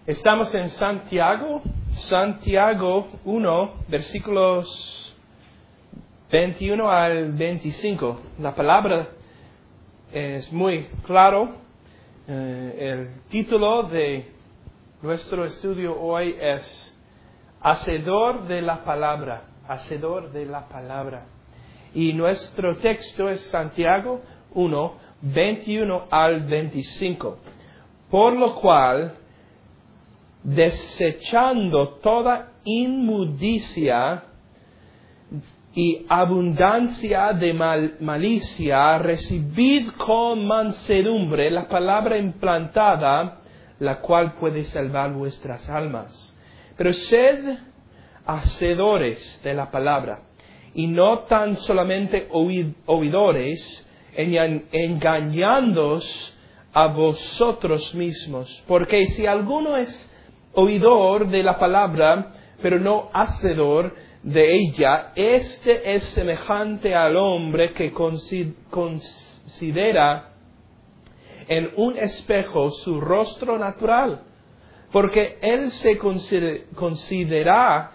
Estamos en Santiago 1, versículos 21 al 25. La palabra es muy claro. El título de nuestro estudio hoy es Hacedor de la Palabra. Hacedor de la Palabra. Y nuestro texto es Santiago 1, 21 al 25. Por lo cual, desechando toda inmundicia y abundancia de malicia, recibid con mansedumbre la palabra implantada, la cual puede salvar vuestras almas. Pero sed hacedores de la palabra, y no tan solamente oidores, engañándoos a vosotros mismos. Porque si alguno es oidor de la palabra, pero no hacedor de ella, este es semejante al hombre que considera en un espejo su rostro natural, porque él se considera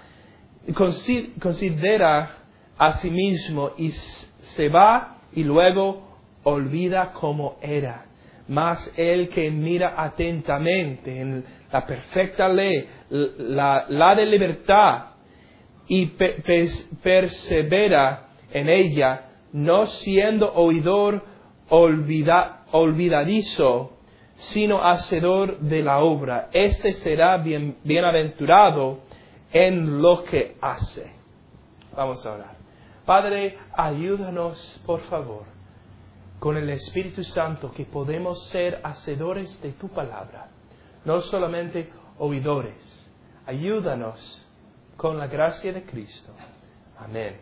a sí mismo y se va y luego olvida cómo era. Mas el que mira atentamente en la perfecta ley, la de libertad, y persevera en ella, no siendo oidor olvidadizo, sino hacedor de la obra, este será bienaventurado en lo que hace. Vamos a orar. Padre, ayúdanos, por favor, con el Espíritu Santo, que podemos ser hacedores de tu palabra, no solamente oidores. Ayúdanos con la gracia de Cristo. Amén.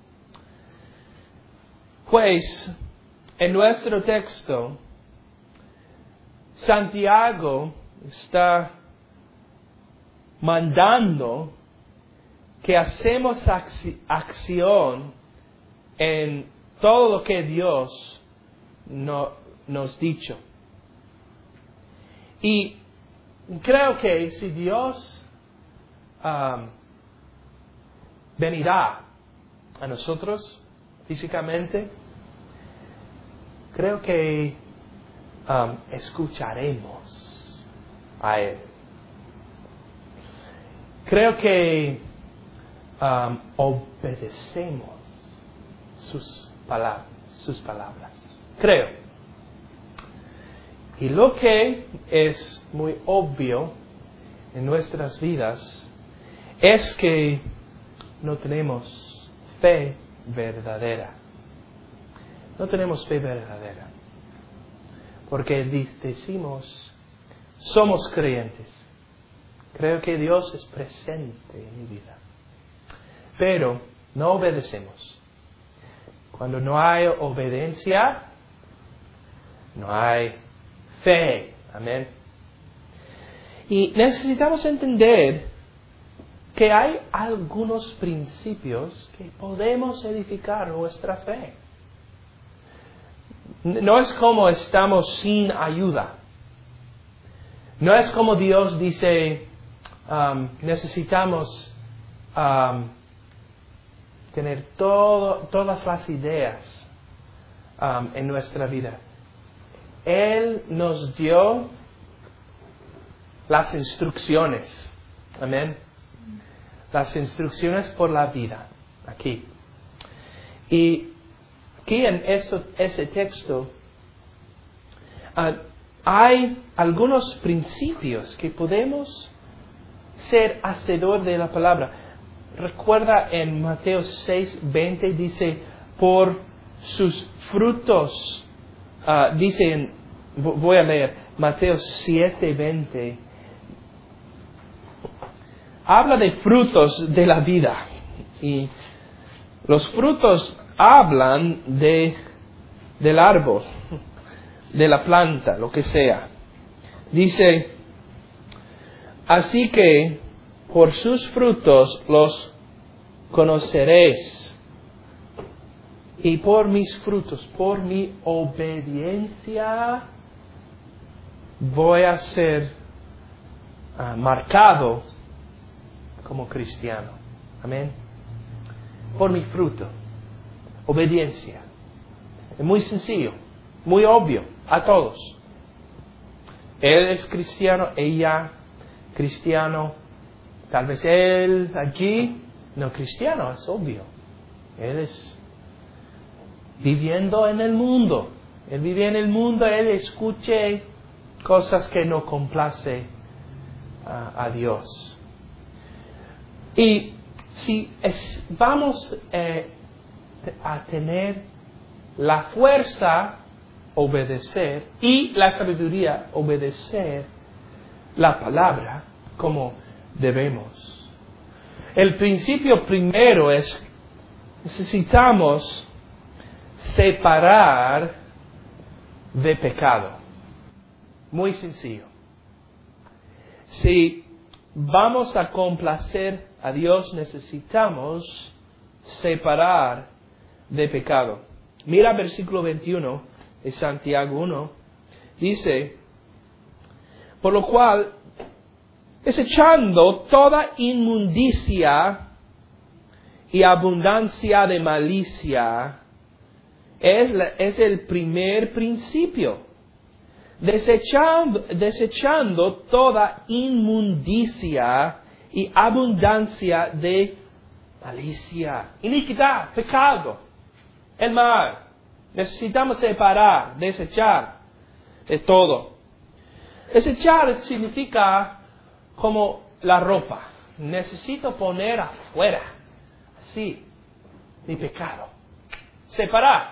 Pues, en nuestro texto, Santiago está mandando que hacemos acción en todo lo que Dios nos dicho. Y creo que si Dios venirá a nosotros físicamente, creo que escucharemos a Él. Creo que obedecemos sus palabras. Creo. Y lo que es muy obvio en nuestras vidas es que no tenemos fe verdadera. No tenemos fe verdadera. Porque decimos, somos creyentes. Creo que Dios es presente en mi vida. Pero no obedecemos. Cuando no hay obediencia, no hay fe. Amén. Y necesitamos entender que hay algunos principios que podemos edificar nuestra fe. No es como estamos sin ayuda. No es como Dios dice, necesitamos tener todas las ideas en nuestra vida. Él nos dio las instrucciones. Amén. Las instrucciones por la vida. Aquí. Y aquí en ese texto hay algunos principios que podemos ser hacedor de la palabra. Recuerda en Mateo 6:20 dice, por sus frutos, voy a leer Mateo 7:20, habla de frutos de la vida, y los frutos hablan del árbol, de la planta, lo que sea. Dice, así que por sus frutos los conoceréis. Y por mis frutos, por mi obediencia, voy a ser marcado como cristiano. Amén. Por mi fruto. Obediencia. Es muy sencillo, muy obvio a todos. Él es cristiano, ella cristiano. Tal vez él aquí no cristiano, es obvio. Él es viviendo en el mundo. Él vive en el mundo, él escuche cosas que no complace a Dios. Y si vamos a tener la fuerza obedecer y la sabiduría obedecer la palabra como debemos. El principio primero es necesitamos separar de pecado. Muy sencillo. Si vamos a complacer a Dios, necesitamos separar de pecado. Mira versículo 21 de Santiago 1. Dice, por lo cual, desechando toda inmundicia y abundancia de malicia, es el primer principio. Desechando toda inmundicia y abundancia de malicia. Iniquidad, pecado, el mal. Necesitamos separar, desechar de todo. Desechar significa como la ropa. Necesito poner afuera, así, mi pecado. Separar.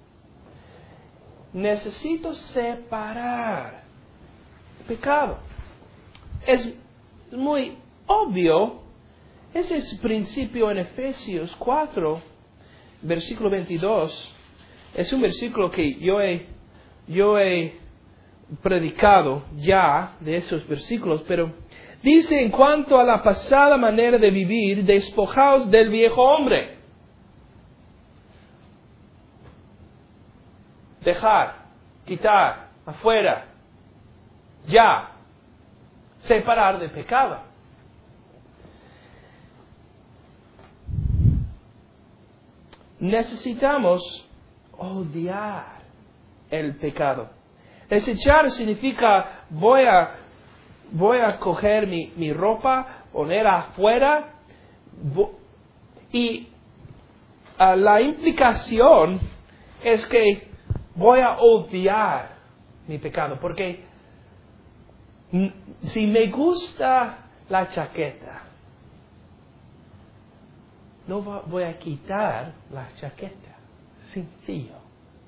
Necesito separar el pecado. Es muy obvio. Ese es el principio en Efesios 4, versículo 22. Es un versículo que yo he predicado ya de esos versículos, pero dice en cuanto a la pasada manera de vivir, despojaos del viejo hombre. Dejar, quitar, afuera, ya, separar de pecado. Necesitamos odiar el pecado. Desechar significa voy a coger mi ropa, poner afuera y la implicación es que voy a odiar mi pecado, porque si me gusta la chaqueta, no voy a quitar la chaqueta. Sencillo.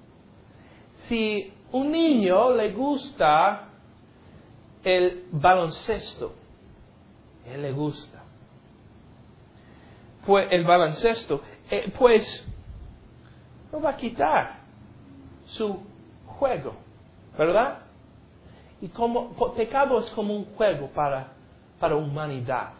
Si un niño le gusta el baloncesto, él le gusta, pues el baloncesto, pues no va a quitar su juego, ¿verdad? Y como pecado es como un juego para humanidad.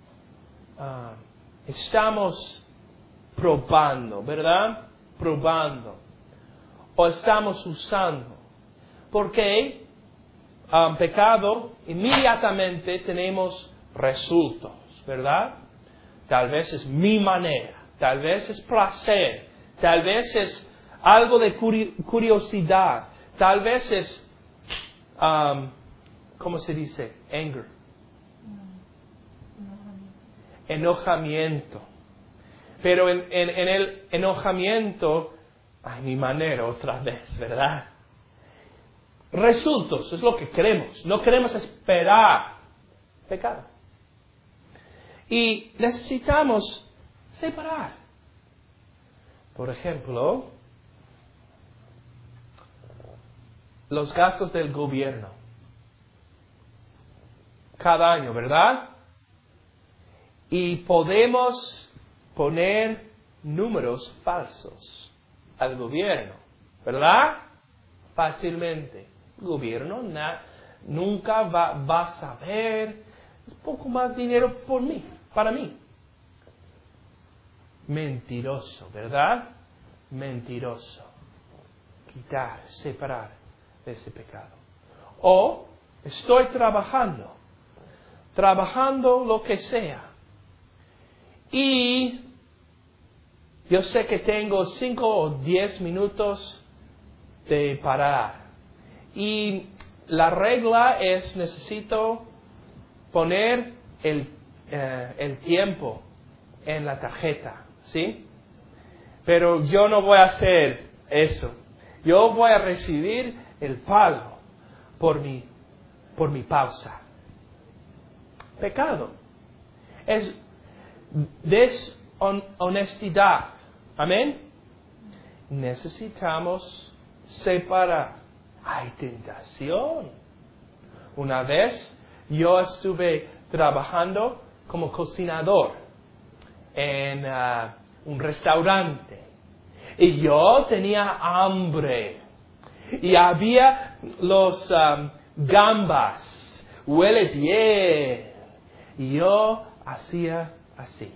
Estamos probando, ¿verdad? Probando. O estamos usando. Porque pecado, inmediatamente tenemos resultados, ¿verdad? Tal vez es mi manera, tal vez es placer, tal vez es algo de curiosidad, tal vez es, ¿cómo se dice? Anger. Enojamiento. Pero en el enojamiento, ay, mi manera otra vez, ¿verdad? Resultados, es lo que queremos. No queremos esperar pecado. Y necesitamos separar. Por ejemplo, los gastos del gobierno. Cada año, ¿verdad? Y podemos poner números falsos al gobierno, ¿verdad? Fácilmente. El gobierno nunca va a saber, es poco más dinero para mí. Mentiroso, ¿verdad? Mentiroso. Quitar, separar de ese pecado. O estoy trabajando trabajando lo que sea. Y yo sé que tengo 5 o 10 minutos de parar. Y la regla es necesito poner el tiempo en la tarjeta, ¿sí? Pero yo no voy a hacer eso. Yo voy a recibir el pago por mi pausa. Pecado. Es deshonestidad. Amén. Necesitamos separar. Hay tentación. Una vez yo estuve trabajando como cocinador en un restaurante. Y yo tenía hambre. Y había los gambas. Huele bien. Y yo hacía así.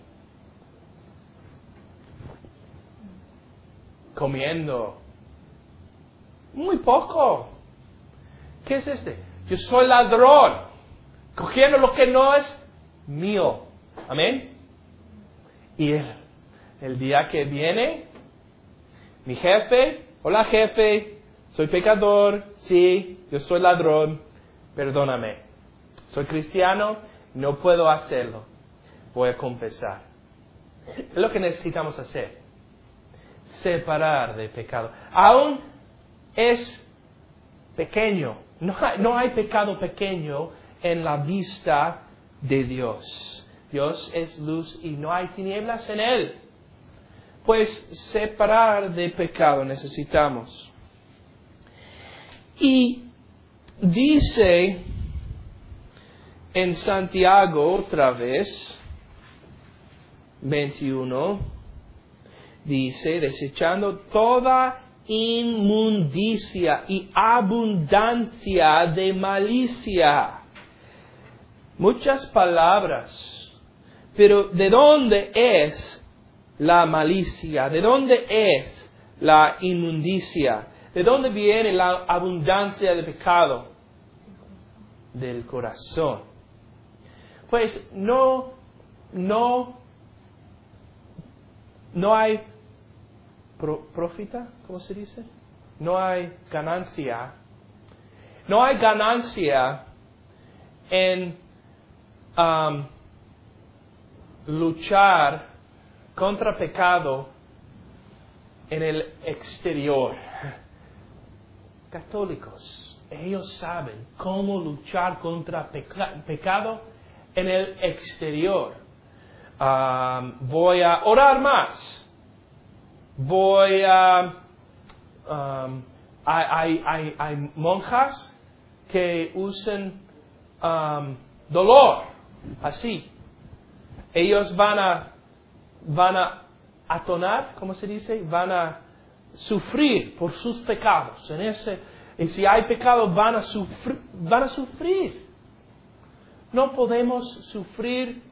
Comiendo. Muy poco. ¿Qué es este? Yo soy ladrón. Cogiendo lo que no es mío. Amén. Y el día que viene, mi jefe, hola jefe, soy pecador, sí, yo soy ladrón, perdóname. Soy cristiano, no puedo hacerlo. Voy a confesar. Es lo que necesitamos hacer. Separar de pecado. Aún es pequeño. No hay pecado pequeño en la vista de Dios. Dios es luz y no hay tinieblas en Él. Pues separar de pecado necesitamos. Y dice en Santiago otra vez, 21, dice, desechando toda inmundicia y abundancia de malicia. Muchas palabras, pero ¿de dónde es la malicia? ¿De dónde es la inmundicia? ¿De dónde viene la abundancia de pecado? Del corazón. Pues no hay profita, ¿cómo se dice? No hay ganancia. No hay ganancia en luchar contra pecado en el exterior. Católicos, ellos saben cómo luchar contra pecado en el exterior. Voy a orar más. Hay monjas que usan dolor, así. Ellos van a atonar, ¿cómo se dice? Van a sufrir por sus pecados. Y si hay pecado, van a sufrir. No podemos sufrir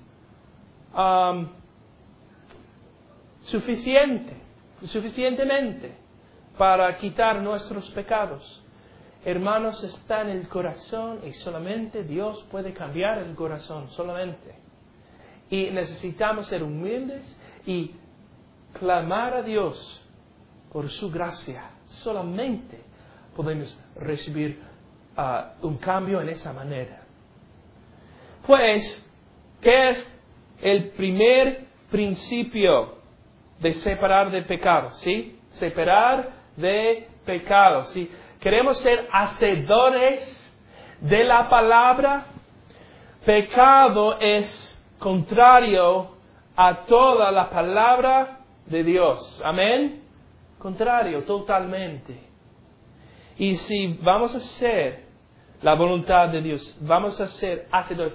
suficientemente para quitar nuestros pecados. Hermanos, está en el corazón y solamente Dios puede cambiar el corazón, solamente. Y necesitamos ser humildes y clamar a Dios por su gracia. Solamente podemos recibir un cambio en esa manera. Pues, ¿qué es el primer principio de separar de pecado? ¿Sí? Separar de pecado. ¿Sí? Queremos ser hacedores de la palabra. Pecado es contrario a toda la palabra de Dios. Amén. Contrario, totalmente. Y si vamos a hacer la voluntad de Dios, vamos a ser hacedores.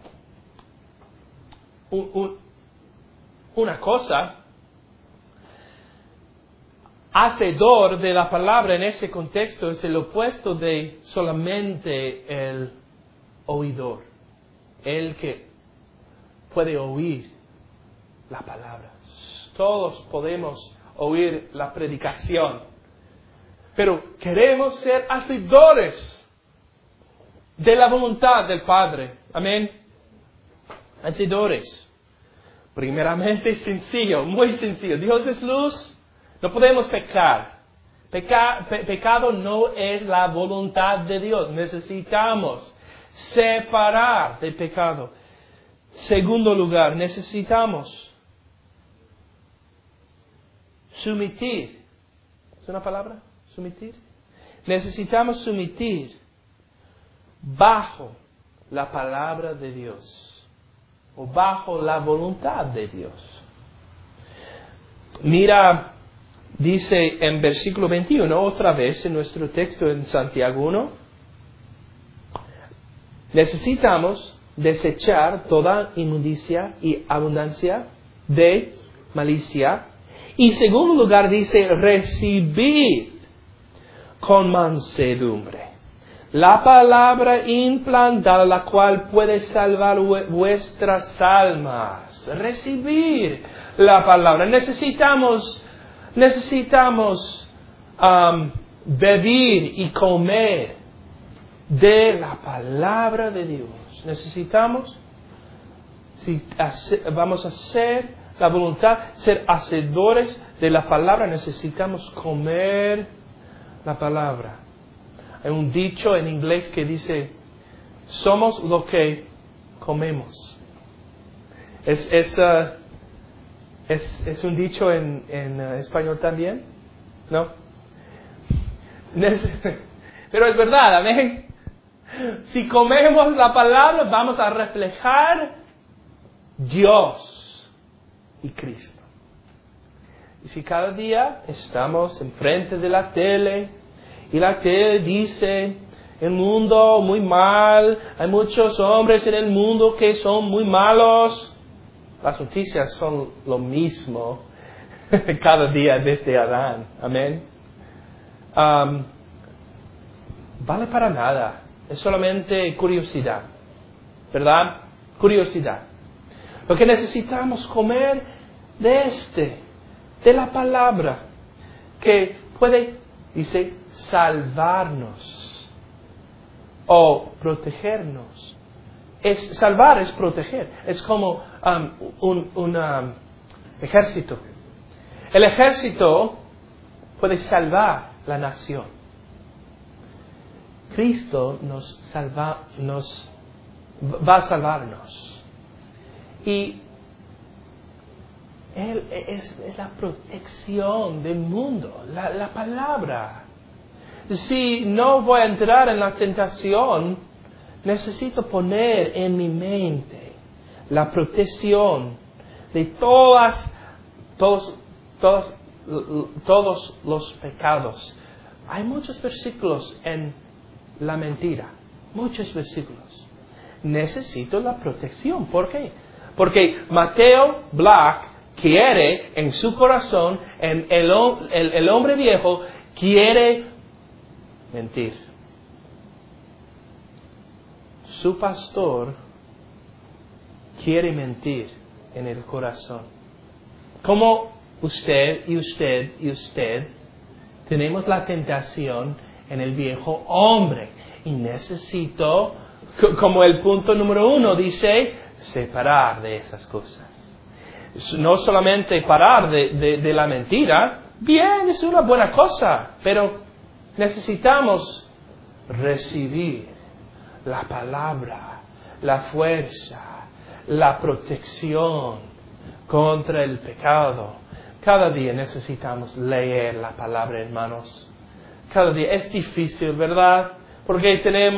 Una cosa, hacedor de la palabra en ese contexto es el opuesto de solamente el oidor, el que puede oír la palabra. Todos podemos oír la predicación, pero queremos ser hacedores de la voluntad del Padre. Amén. Hacedores. Primeramente sencillo, muy sencillo. Dios es luz, no podemos pecar. Pecado no es la voluntad de Dios. Necesitamos separar de pecado. Segundo lugar, necesitamos sumitir. ¿Es una palabra? Sumitir. Necesitamos sumitir bajo la palabra de Dios o bajo la voluntad de Dios. Mira, dice en versículo 21, otra vez en nuestro texto en Santiago 1, necesitamos desechar toda inmundicia y abundancia de malicia. Y en segundo lugar dice, recibid con mansedumbre la palabra implantada, la cual puede salvar vuestras almas. Recibir la palabra. Necesitamos beber y comer de la palabra de Dios. Necesitamos, si vamos a hacer la voluntad, ser hacedores de la palabra, necesitamos comer la palabra. Hay un dicho en inglés que dice, somos lo que comemos. Es un dicho en español también, ¿no? Pero es verdad, amén. Si comemos la palabra, vamos a reflejar Dios y Cristo. Y si cada día estamos enfrente de la tele, y la tele dice, el mundo muy mal, hay muchos hombres en el mundo que son muy malos. Las noticias son lo mismo cada día desde Adán. Amén. Vale para nada. Es solamente curiosidad. ¿Verdad? Curiosidad. Lo que necesitamos comer de la palabra, que puede, dice, salvarnos o protegernos. Salvar es proteger. Es como un ejército. El ejército puede salvar la nación. Cristo va a salvarnos. Y Él es la protección del mundo, la palabra. Si no voy a entrar en la tentación, necesito poner en mi mente la protección de todos los pecados. Hay muchos versículos en la mentira, muchos versículos. Necesito la protección. ¿Por qué? Porque Mateo Black quiere en su corazón, el hombre viejo quiere mentir. Su pastor quiere mentir en el corazón. Como usted tenemos la tentación en el viejo hombre. Y necesito, como el punto número 1 dice, separar de esas cosas. No solamente parar de la mentira, bien, es una buena cosa, pero necesitamos recibir la palabra, la fuerza, la protección contra el pecado. Cada día necesitamos leer la palabra, hermanos. Cada día es difícil, ¿verdad? Porque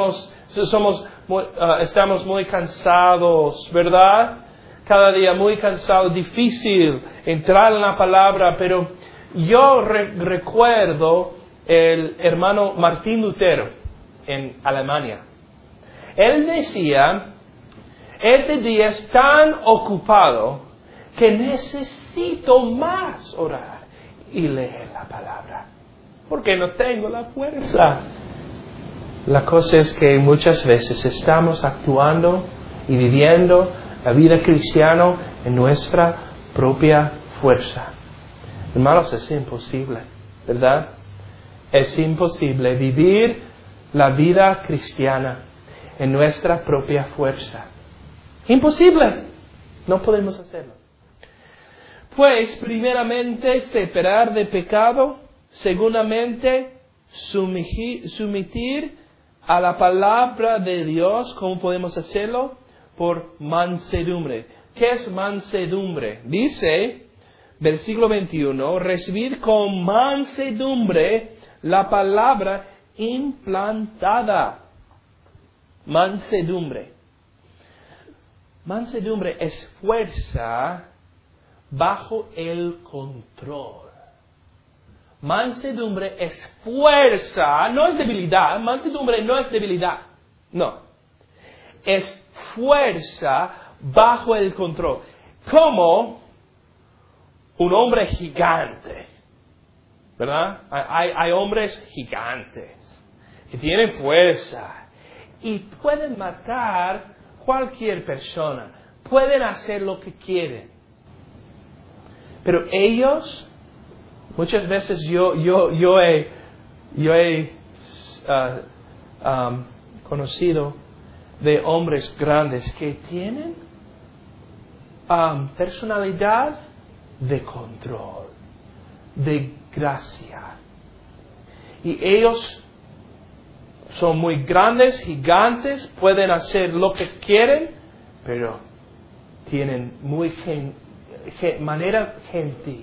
estamos muy cansados, ¿verdad? Cada día muy cansado, difícil entrar en la palabra, pero yo recuerdo el hermano Martín Lutero en Alemania. Él decía, ese día es tan ocupado que necesito más orar y leer la palabra, porque no tengo la fuerza. La cosa es que muchas veces estamos actuando y viviendo la vida cristiana en nuestra propia fuerza. Hermanos, es imposible, ¿verdad? Es imposible vivir la vida cristiana en nuestra propia fuerza. Imposible. No podemos hacerlo. Pues, primeramente, separar de pecado. Segundamente, sumitir a la palabra de Dios. ¿Cómo podemos hacerlo? Por mansedumbre. ¿Qué es mansedumbre? Dice, versículo 21, recibir con mansedumbre la palabra implantada. Mansedumbre. Mansedumbre es fuerza bajo el control. Mansedumbre es fuerza, no es debilidad. Mansedumbre no es debilidad. No. Es fuerza bajo el control. Como un hombre gigante. ¿Verdad? Hay hombres gigantes que tienen fuerza y pueden matar cualquier persona. Pueden hacer lo que quieren. Pero ellos, muchas veces yo he conocido de hombres grandes que tienen personalidad de control, de gracia. Y ellos son muy grandes, gigantes, pueden hacer lo que quieren, pero tienen muy manera gentil.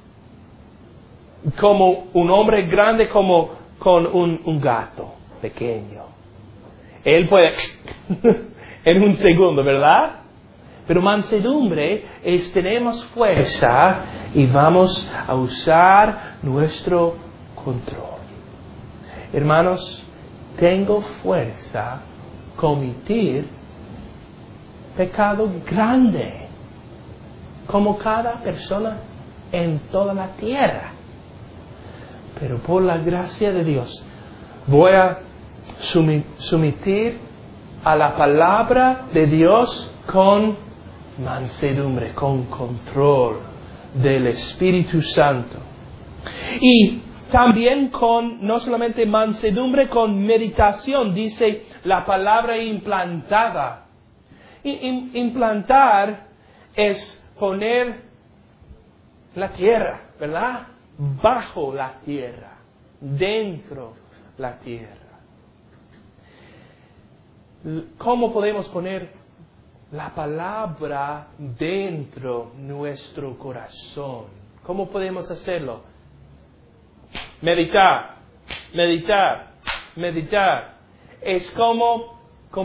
Como un hombre grande, como con un gato pequeño. Él puede en un segundo, ¿verdad? Pero mansedumbre es tenemos fuerza y vamos a usar nuestro control. Hermanos, tengo fuerza cometer pecado grande, como cada persona en toda la tierra. Pero por la gracia de Dios, voy a someter a la palabra de Dios con mansedumbre, con control del Espíritu Santo. Y también con, no solamente mansedumbre, con meditación, dice la palabra implantada. Implantar es poner la tierra, ¿verdad? Bajo la tierra, dentro la tierra. ¿Cómo podemos poner la palabra dentro nuestro corazón? ¿Cómo podemos hacerlo? Meditar, meditar, meditar. Es como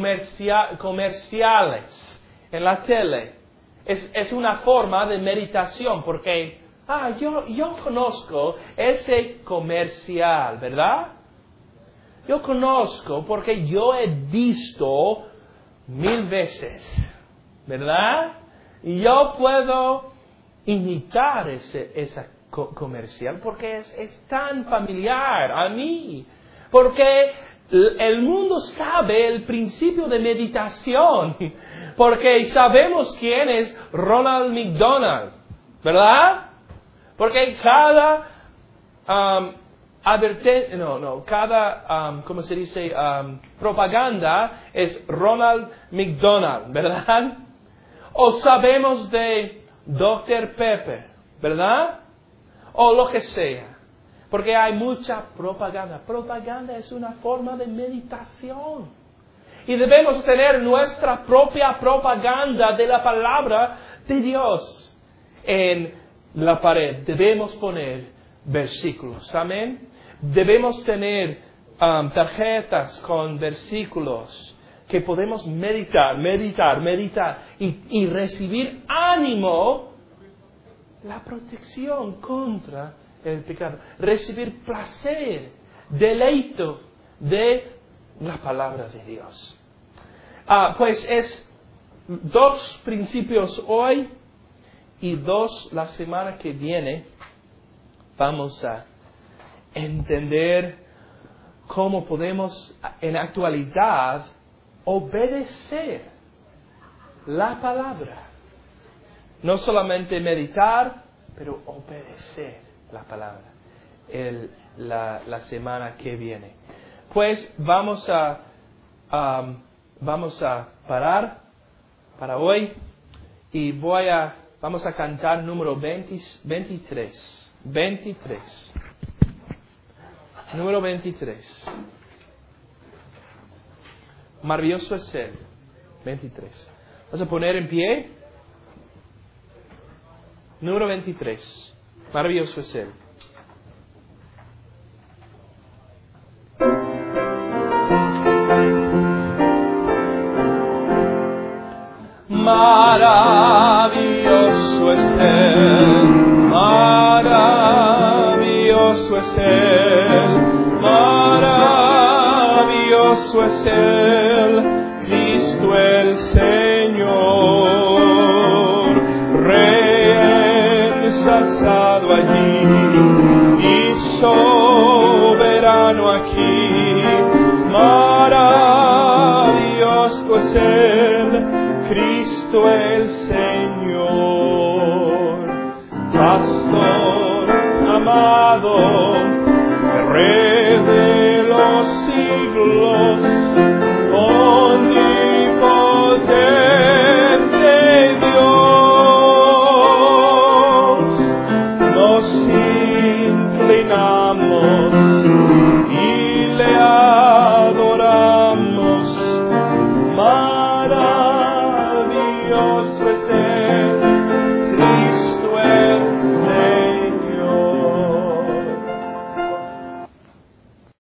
comerciales en la tele. Es una forma de meditación porque yo conozco ese comercial, ¿verdad? Yo conozco porque yo he visto 1000 veces, ¿verdad? Y yo puedo imitar esa comercial porque es tan familiar a mí. Porque el mundo sabe el principio de meditación. Porque sabemos quién es Ronald McDonald, ¿verdad? Porque cada ¿cómo se dice? Propaganda es Ronald McDonald, ¿verdad? O sabemos de Dr. Pepper, ¿verdad? O lo que sea. Porque hay mucha propaganda. Propaganda es una forma de meditación. Y debemos tener nuestra propia propaganda de la palabra de Dios en la pared. Debemos poner versículos. Amén. Debemos tener tarjetas con versículos que podemos meditar y recibir ánimo, la protección contra el pecado, recibir placer, deleito de la palabra de Dios. Pues es 2 principios hoy y 2 la semana que viene. Vamos a entender cómo podemos en actualidad obedecer la palabra. No solamente meditar, pero obedecer la palabra la semana que viene. Pues vamos a parar para hoy Y vamos a cantar número 23. 23. Número 23. Maravilloso es Él. 23. Vamos a poner en pie. Número 23. Maravilloso es Él. Maravilloso es Él, maravilloso es Él, maravilloso es Él, Cristo el Señor, Rey ensalzado allí y soberano aquí, maravilloso es Él, Cristo el Señor, Pastor amado, Rey